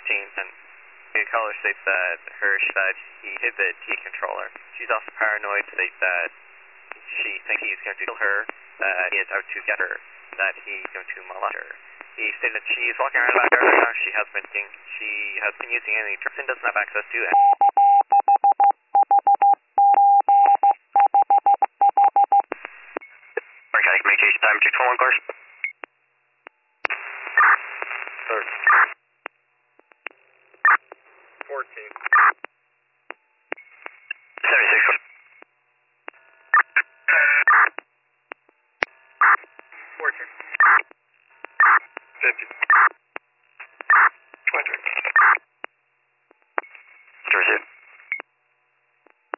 and the caller states that Hirsch that he hit the T controller. She's also paranoid, states that she thinks he's going to kill her, that he is out to get her, that he's going to molest her. He stated that she's walking around the back garden now. She has been using any drugs and doesn't have access to any. Okay, communication time to 21 cars. 14. 76 cars. 14. 50.